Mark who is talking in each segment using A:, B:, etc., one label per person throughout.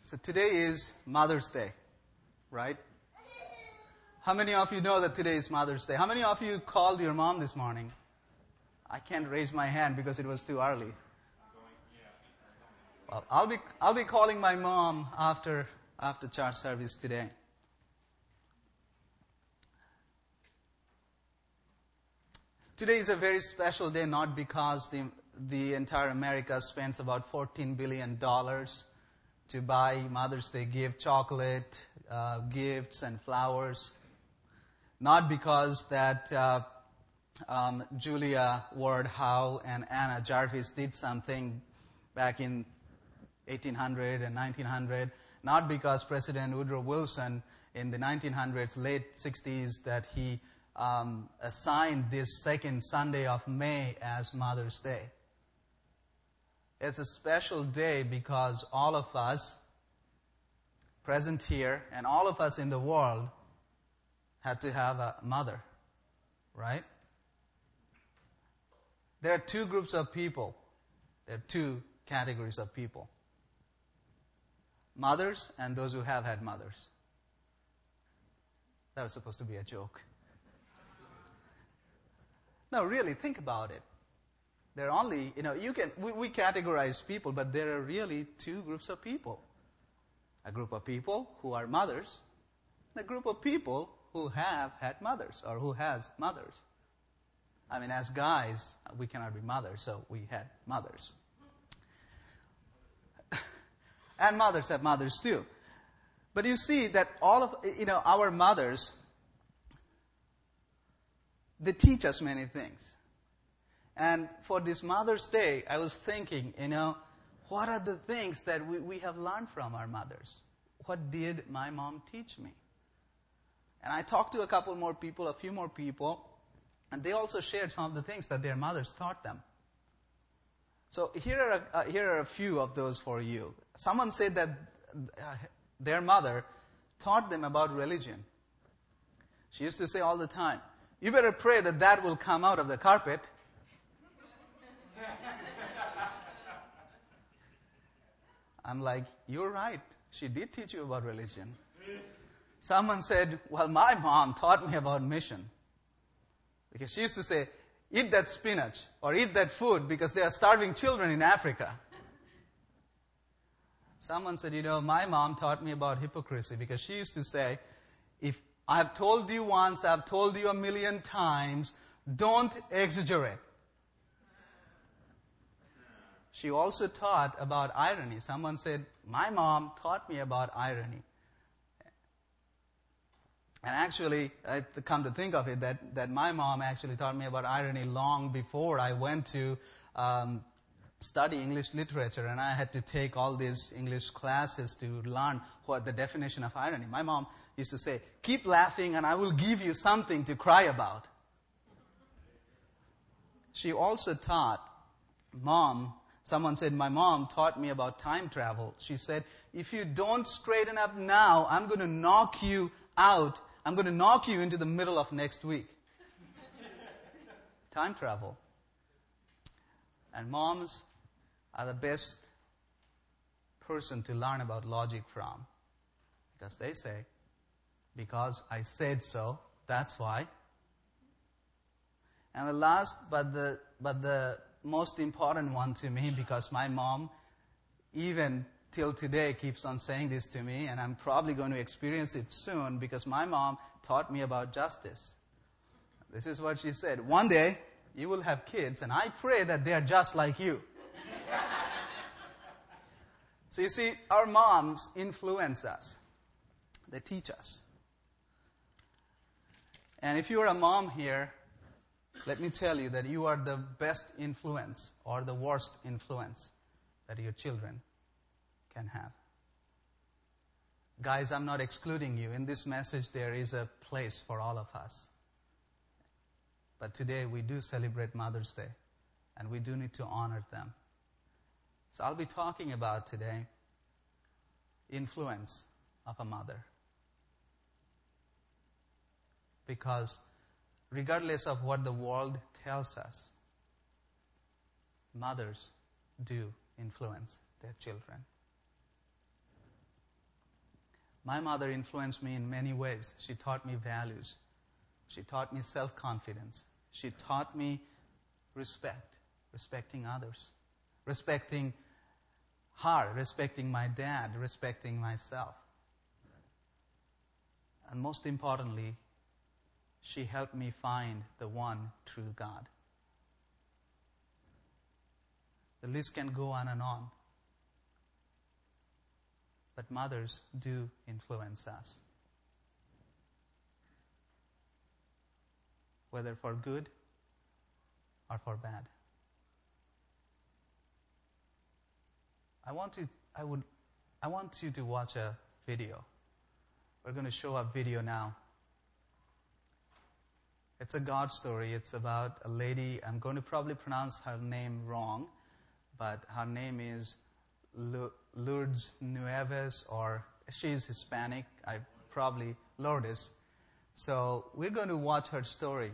A: So today is Mother's Day, right? How many of you know that today is Mother's Day? How many of you called your mom this morning? I can't raise my hand because it was too early. Well, I'll be calling my mom after church service today. Today is a very special day, not because the entire America spends about $14 billion to buy Mother's Day gift, chocolate, gifts and flowers. Not because that Julia Ward Howe and Anna Jarvis did something back in 1800 and 1900. Not because President Woodrow Wilson in the 1900s, late 60s, that he assigned this second Sunday of May as Mother's Day. It's a special day because all of us present here and all of us in the world had to have a mother, right? There are two groups of people. There are two categories of people. Mothers and those who have had mothers. That was supposed to be a joke. No, really, think about it. There are only, we categorize people, but there are really two groups of people. A group of people who are mothers, and a group of people who have had mothers, or who has mothers. I mean, as guys, we cannot be mothers, so we had mothers. And mothers have mothers too. But you see that all of, our mothers, they teach us many things. And for this Mother's Day, I was thinking, what are the things that we have learned from our mothers? What did my mom teach me? And I talked to a few more people, and they also shared some of the things that their mothers taught them. So here are a few of those for you. Someone said that their mother taught them about religion. She used to say all the time, "You better pray that will come out of the carpet." I'm like, you're right. She did teach you about religion. Someone said, well, my mom taught me about mission. Because she used to say, eat that spinach or eat that food because there are starving children in Africa. Someone said, my mom taught me about hypocrisy because she used to say, if I've told you once, I've told you 1,000,000 times, don't exaggerate. She also taught about irony. Someone said, my mom taught me about irony. And actually, I come to think of it, that my mom actually taught me about irony long before I went to study English literature, and I had to take all these English classes to learn what the definition of irony. My mom used to say, keep laughing and I will give you something to cry about. She also taught someone said, my mom taught me about time travel. She said, if you don't straighten up now, I'm going to knock you out. I'm going to knock you into the middle of next week. Time travel. And moms are the best person to learn about logic from. Because they say, because I said so, that's why. And the last, but the most important one to me, because my mom, even till today, keeps on saying this to me, and I'm probably going to experience it soon, because my mom taught me about justice. This is what she said. One day, you will have kids, and I pray that they are just like you. So you see, our moms influence us. They teach us. And if you are a mom here, let me tell you that you are the best influence or the worst influence that your children can have. Guys, I'm not excluding you. In this message, there is a place for all of us. But today, we do celebrate Mother's Day, and we do need to honor them. So I'll be talking about today influence of a mother. Because regardless of what the world tells us, mothers do influence their children. My mother influenced me in many ways. She taught me values. She taught me self-confidence. She taught me respecting others, respecting her, respecting my dad, respecting myself. And most importantly, she helped me find the one true God. The list can go on and on. But mothers do influence us. Whether for good or for bad. I want you to watch a video. We're going to show a video now. It's a God story. It's about a lady. I'm going to probably pronounce her name wrong, but her name is Lourdes Nueves, or she's Hispanic. Lourdes. So we're going to watch her story.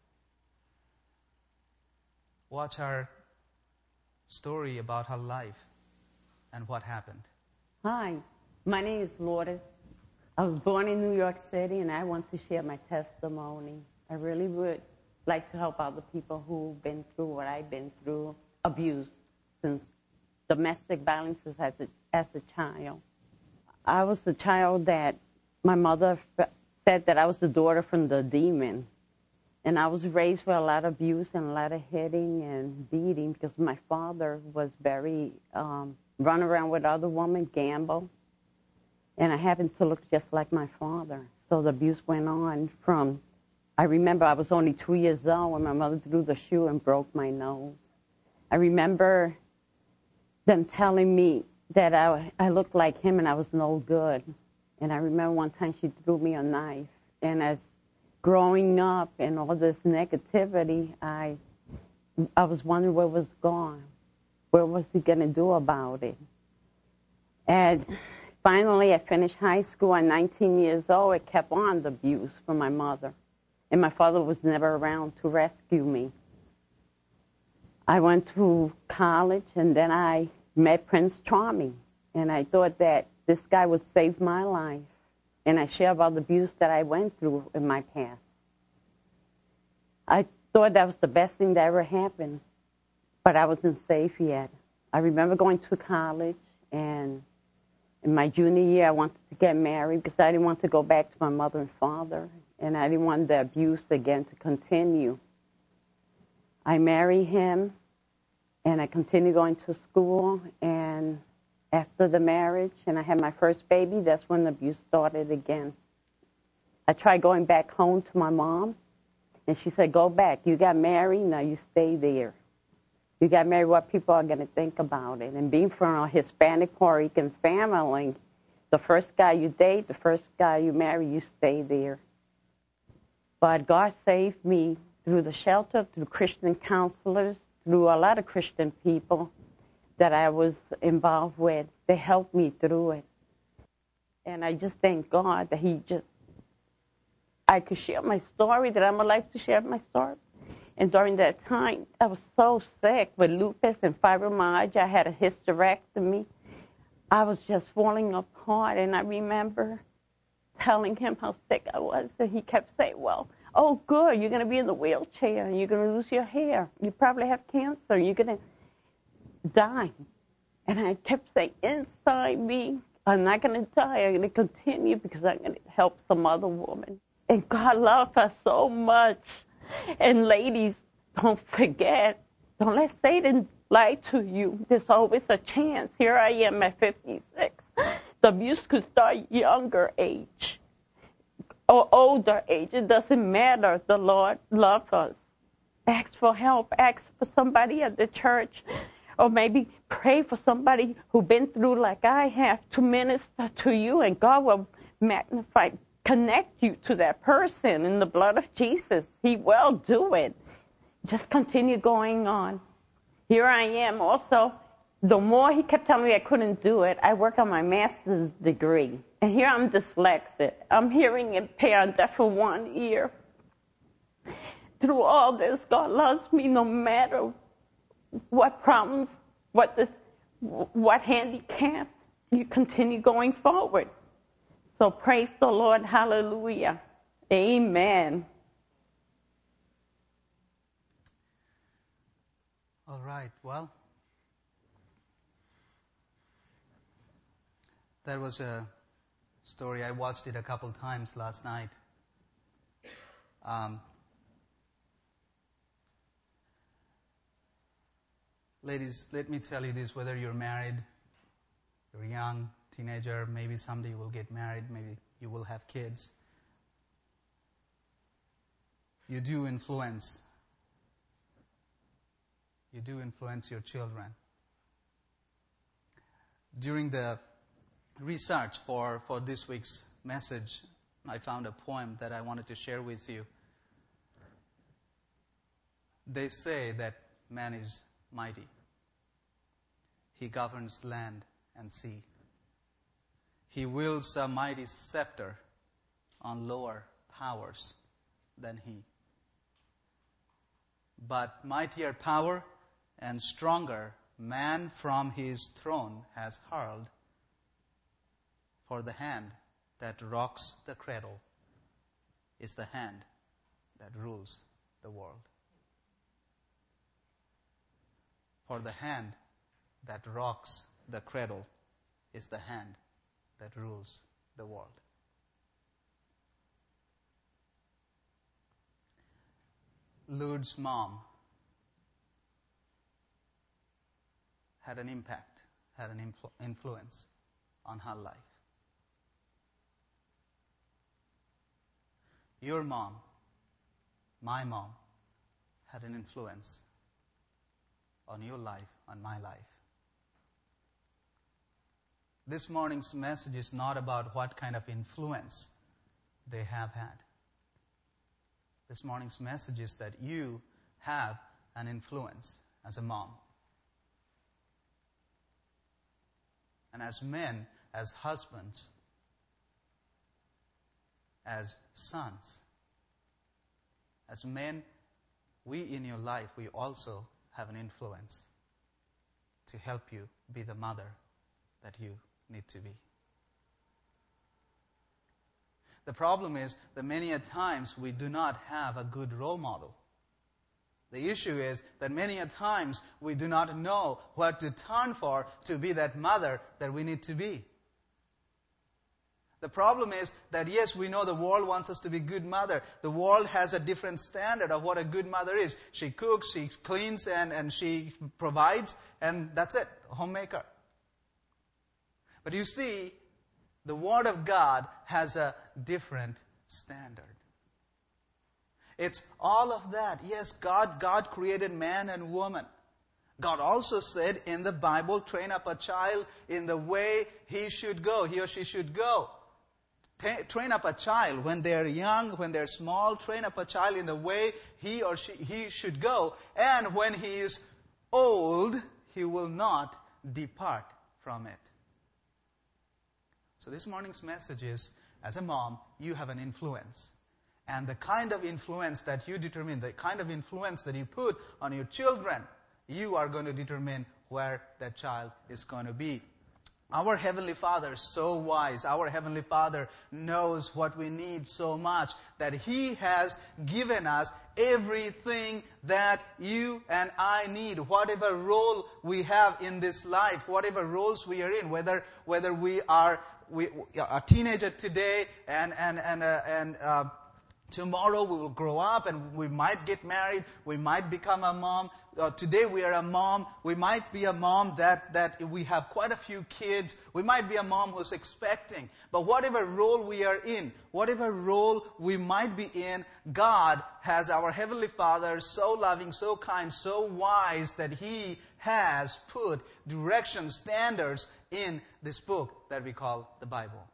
A: Watch her story about her life and what happened.
B: Hi, my name is Lourdes. I was born in New York City, and I want to share my testimony. I really would like to help other people who've been through what I've been through, abuse, since domestic violence as a child. I was the child that my mother said that I was the daughter from the demon. And I was raised with a lot of abuse and a lot of hitting and beating because my father was very, run around with other women, gamble. And I happened to look just like my father. So the abuse went on from, I remember I was only 2 years old when my mother threw the shoe and broke my nose. I remember them telling me that I looked like him and I was no good. And I remember one time she threw me a knife. And as growing up and all this negativity, I was wondering where was gone. What was he going to do about it? And finally, I finished high school at 19 years old. It kept on the abuse from my mother. And my father was never around to rescue me. I went to college, and then I met Prince Charming. And I thought that this guy would save my life. And I share about the abuse that I went through in my past. I thought that was the best thing that ever happened, but I wasn't safe yet. I remember going to college, and in my junior year, I wanted to get married because I didn't want to go back to my mother and father, and I didn't want the abuse again to continue. I married him, and I continued going to school, and after the marriage, and I had my first baby, that's when the abuse started again. I tried going back home to my mom, and she said, go back. You got married, now you stay there. You got married, what people are going to think about it. And being from a Hispanic Puerto Rican family, the first guy you date, the first guy you marry, you stay there. But God saved me through the shelter, through Christian counselors, through a lot of Christian people that I was involved with. They helped me through it. And I just thank God that I could share my story, that I'm alive to share my story. And during that time, I was so sick with lupus and fibromyalgia. I had a hysterectomy. I was just falling apart. And I remember telling him how sick I was. And he kept saying, well, oh, good, you're going to be in the wheelchair. And you're going to lose your hair. You probably have cancer. You're going to die. And I kept saying, inside me, I'm not going to die. I'm going to continue because I'm going to help some other woman. And God loves us so much. And ladies, don't forget, don't let Satan lie to you. There's always a chance. Here I am at 56. The abuse could start younger age or older age. It doesn't matter. The Lord loves us. Ask for help. Ask for somebody at the church. Or maybe pray for somebody who's been through like I have to minister to you, and God will connect you to that person in the blood of Jesus. He will do it. Just continue going on. Here I am also. The more he kept telling me I couldn't do it, I work on my master's degree. And here I'm dyslexic. I'm hearing impaired, deaf for 1 year. Through all this, God loves me no matter what problems, what handicap, you continue going forward. So praise the Lord. Hallelujah. Amen.
A: All right, well, there was a story. I watched it a couple times last night. Ladies, let me tell you this, whether you're married, you're young, teenager, maybe someday you will get married, maybe you will have kids. You do influence. You do influence your children. During the research for this week's message, I found a poem that I wanted to share with you. They say that man is mighty. He governs land and sea. He wields a mighty scepter on lower powers than he. But mightier power and stronger man from his throne has hurled, for the hand that rocks the cradle is the hand that rules the world. For the hand that rocks the cradle is the hand that rules the world. Lourdes' mom had an impact, had an influence on her life. Your mom, my mom, had an influence on your life, on my life. This morning's message is not about what kind of influence they have had. This morning's message is that you have an influence as a mom. And as men, as husbands, as sons, as men, we in your life, we also have an influence to help you be the mother that you need to be. The problem is that many a times we do not have a good role model. The issue is that many a times we do not know what to turn for to be that mother that we need to be. The problem is that yes, we know the world wants us to be good mother. The world has a different standard of what a good mother is. She cooks, she cleans, and she provides, and that's it, homemaker. But you see, the Word of God has a different standard. It's all of that. Yes, God created man and woman. God also said in the Bible, train up a child in the way he should go, he or she should go. Train up a child when they're young, when they're small. Train up a child in the way he or he should go. And when he is old, he will not depart from it. So this morning's message is, as a mom, you have an influence. And the kind of influence that you determine, the kind of influence that you put on your children, you are going to determine where that child is going to be. Our Heavenly Father is so wise. Our Heavenly Father knows what we need so much that He has given us everything that you and I need. Whatever role we have in this life, whatever roles we are in, whether we are a teenager today and tomorrow we will grow up and we might get married, we might become a mom. Today we are a mom. We might be a mom that we have quite a few kids. We might be a mom who's expecting. But whatever role we are in, whatever role we might be in, God has, our Heavenly Father, so loving, so kind, so wise that He has put direction, standards in this book that we call the Bible.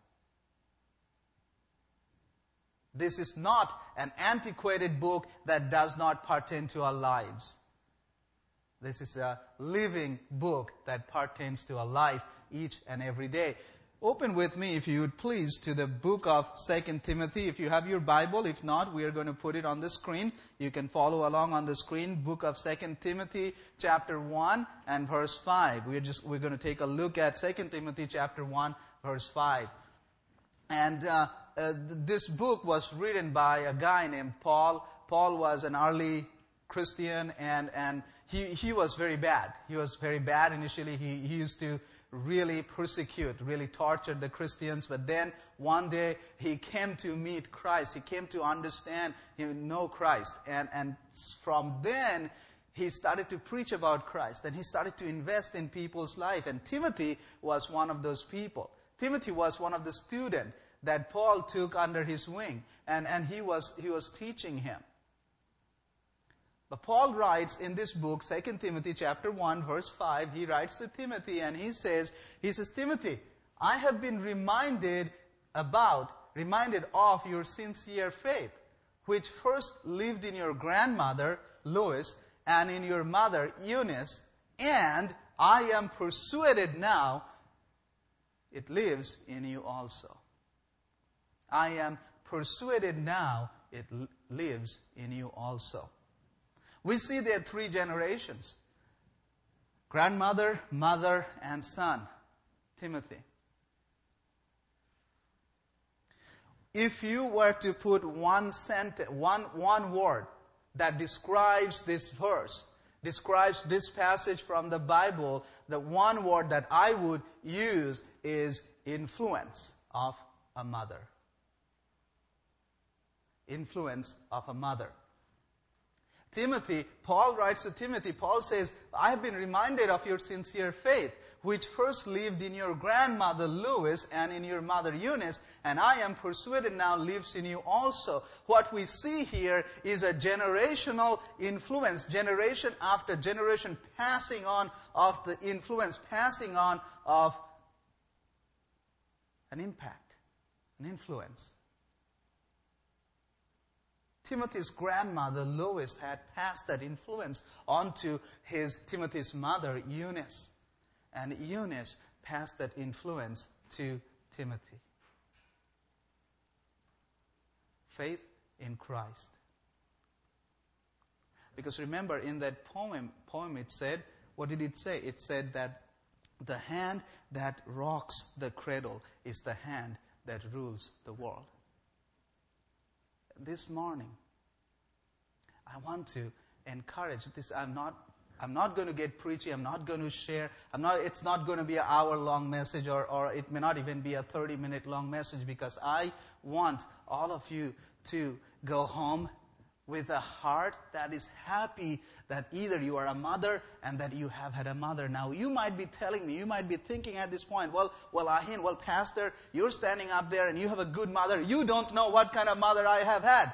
A: This is not an antiquated book that does not pertain to our lives. This is a living book that pertains to our life each and every day. Open with me, if you would please, to the book of 2 Timothy. If you have your Bible, if not, we are going to put it on the screen. You can follow along on the screen. Book of 2 Timothy, chapter 1 and verse 5. We're going to take a look at 2 Timothy, chapter 1, verse 5. And this book was written by a guy named Paul. Paul was an early Christian, and he was very bad. He was very bad initially. He used to really persecute, really torture the Christians. But then one day he came to meet Christ. He came to understand, know Christ. And from then he started to preach about Christ. And he started to invest in people's life. And Timothy was one of those people. Timothy was one of the students that Paul took under his wing. And he was teaching him. But Paul writes in this book, 2 Timothy chapter 1, verse 5, he writes to Timothy and he says, Timothy, I have been reminded of your sincere faith, which first lived in your grandmother, Lois, and in your mother, Eunice, and I am persuaded now it lives in you also. I am persuaded now it lives in you also. We see there 3 generations. Grandmother, mother, and son. Timothy. If you were to put one word that describes this verse, describes this passage from the Bible, the one word that I would use is influence of a mother. Influence of a mother. Timothy, Paul writes to Timothy, Paul says, I have been reminded of your sincere faith, which first lived in your grandmother Lois and in your mother Eunice, and I am persuaded now lives in you also. What we see here is a generational influence, generation after generation passing on of the influence, passing on of an impact, an influence. Timothy's grandmother, Lois, had passed that influence on to Timothy's mother, Eunice. And Eunice passed that influence to Timothy. Faith in Christ. Because remember, in that poem it said, what did it say? It said that the hand that rocks the cradle is the hand that rules the world. This morning, I want to encourage this. I'm not going to get preachy. I'm not going to share. It's not going to be an hour-long message, or it may not even be a 30-minute long message, because I want all of you to go home with a heart that is happy that either you are a mother and that you have had a mother. Now, you might be telling me, you might be thinking at this point, Ahin, Pastor, you're standing up there and you have a good mother. You don't know what kind of mother I have had.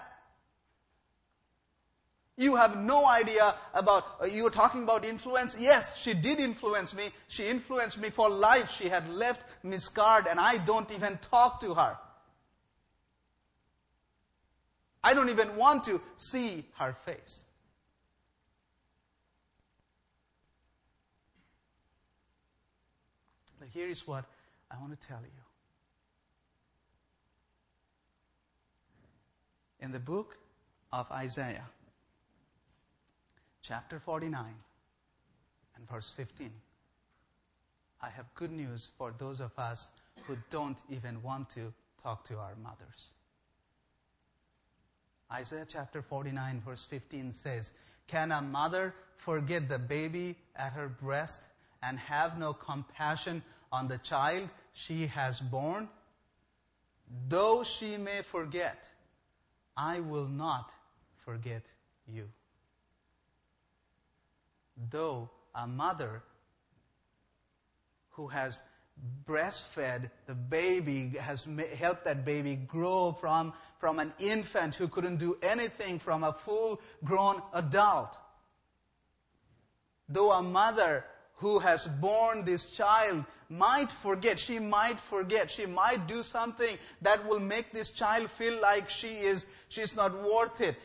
A: You have no idea about, you were talking about influence. Yes, she did influence me. She influenced me for life. She had left me scarred, and I don't even talk to her. I don't even want to see her face. But here is what I want to tell you. In the book of Isaiah, chapter 49 and verse 15, I have good news for those of us who don't even want to talk to our mothers. Isaiah chapter 49 verse 15 says, "Can a mother forget the baby at her breast and have no compassion on the child she has borne? Though she may forget, I will not forget you." Though a mother who has breastfed the baby, has helped that baby grow from an infant who couldn't do anything from a full-grown adult. Though a mother who has born this child might forget, she might do something that will make this child feel like she's not worth it.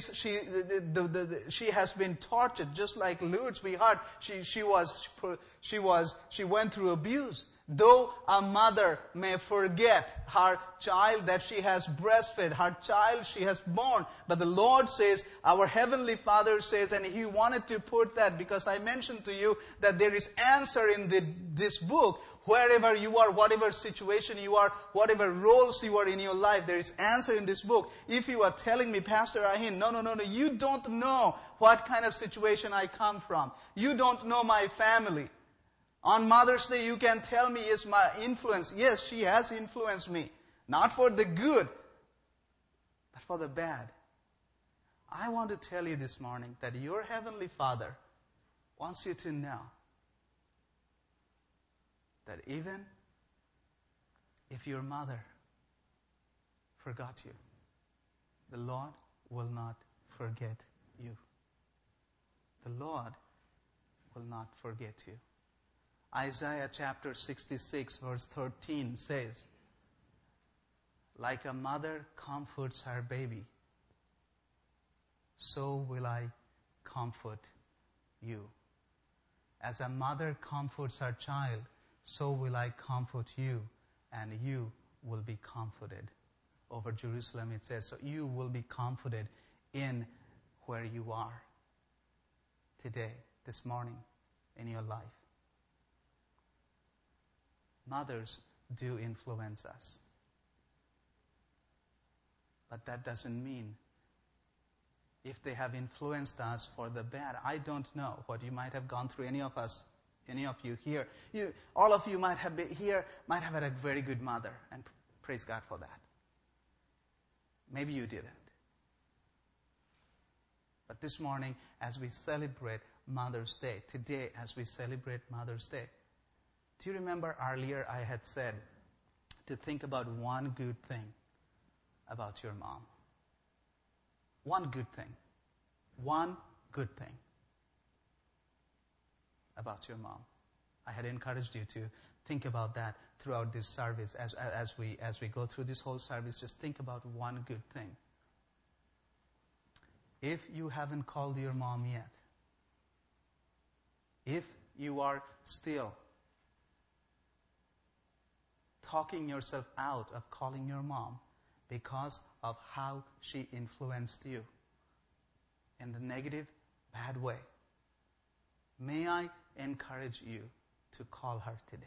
A: She has been tortured, just like Lourdes we heard. She went through abuse. Though a mother may forget her child that she has breastfed, her child she has born, but the Lord says, our Heavenly Father says, and He wanted to put that because I mentioned to you that there is answer in this book. Wherever you are, whatever situation you are, whatever roles you are in your life, there is answer in this book. If you are telling me, Pastor Ahin, no, you don't know what kind of situation I come from. You don't know my family. On Mother's Day, you can tell me, is my influence. Yes, she has influenced me. Not for the good, but for the bad. I want to tell you this morning that your Heavenly Father wants you to know that even if your mother forgot you, the Lord will not forget you. The Lord will not forget you. Isaiah chapter 66 verse 13 says, like a mother comforts her baby, so will I comfort you. As a mother comforts her child, so will I comfort you, and you will be comforted. Over Jerusalem it says, so you will be comforted in where you are today, this morning, in your life. Mothers do influence us. But that doesn't mean if they have influenced us for the bad. I don't know what you might have gone through, any of you here. All of you might have been here, might have had a very good mother, and praise God for that. Maybe you didn't. But this morning, as we celebrate Mother's Day, today as we celebrate Mother's Day, do you remember earlier I had said to think about one good thing about your mom? One good thing. One good thing about your mom. I had encouraged you to think about that throughout this service. As we go through this whole service, just think about one good thing. If you haven't called your mom yet, if you are still talking yourself out of calling your mom because of how she influenced you in the negative, bad way, may I encourage you to call her today.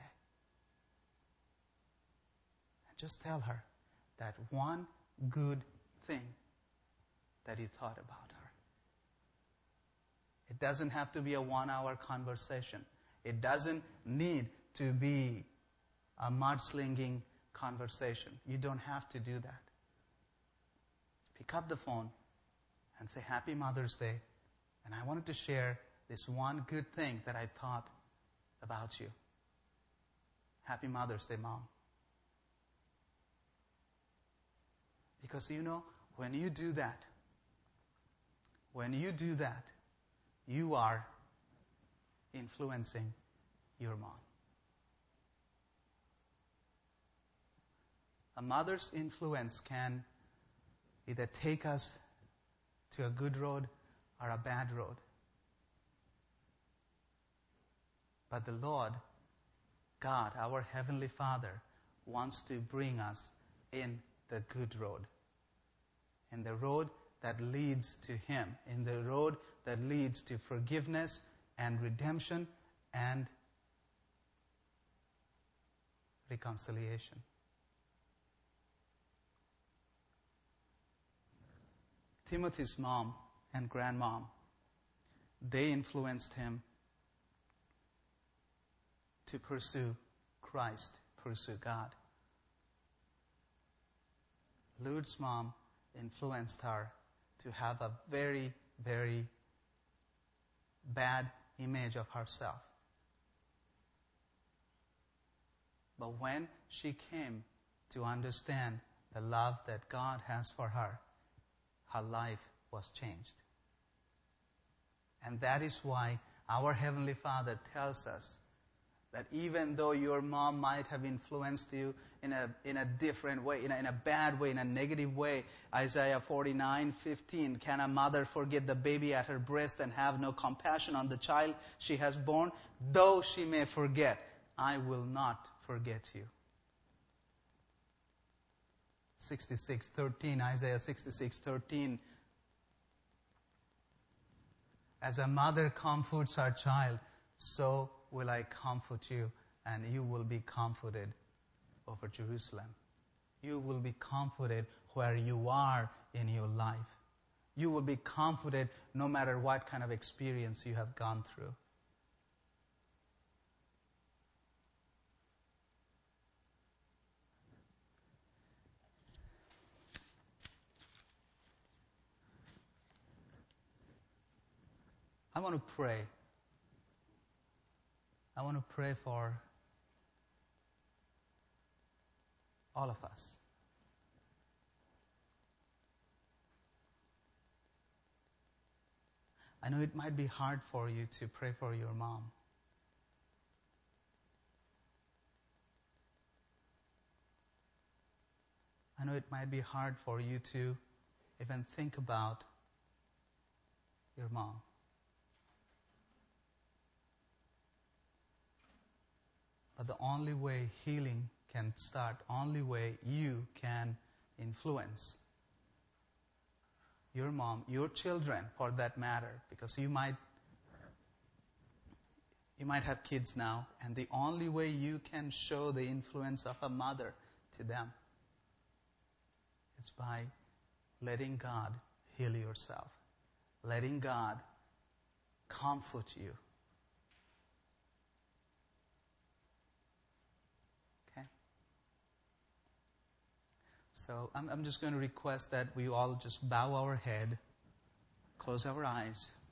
A: And just tell her that one good thing that you thought about her. It doesn't have to be a 1-hour conversation. It doesn't need to be a mudslinging conversation. You don't have to do that. Pick up the phone and say, Happy Mother's Day, and I wanted to share this one good thing that I thought about you. Happy Mother's Day, Mom. Because when you do that, you are influencing your mom. A mother's influence can either take us to a good road or a bad road. But the Lord, God, our Heavenly Father, wants to bring us in the good road. In the road that leads to Him. In the road that leads to forgiveness and redemption and reconciliation. Timothy's mom and grandmom, they influenced him to pursue Christ, pursue God. Lourdes' mom influenced her to have a very, very bad image of herself. But when she came to understand the love that God has for her, her life was changed. And that is why our Heavenly Father tells us that even though your mom might have influenced you in a different way, in a bad way, in a negative way, Isaiah 49:15, can a mother forget the baby at her breast and have no compassion on the child she has borne? Though she may forget, I will not forget you. 66:13, Isaiah 66:13. As a mother comforts her child, so will I comfort you, and you will be comforted over Jerusalem. You will be comforted where you are in your life. You will be comforted no matter what kind of experience you have gone through. I want to pray. I want to pray for all of us. I know it might be hard for you to pray for your mom. I know it might be hard for you to even think about your mom. But the only way healing can start, only way you can influence your mom, your children for that matter, because you might have kids now, and the only way you can show the influence of a mother to them is by letting God heal yourself, letting God comfort you. So I'm just going to request that we all just bow our head, close our eyes.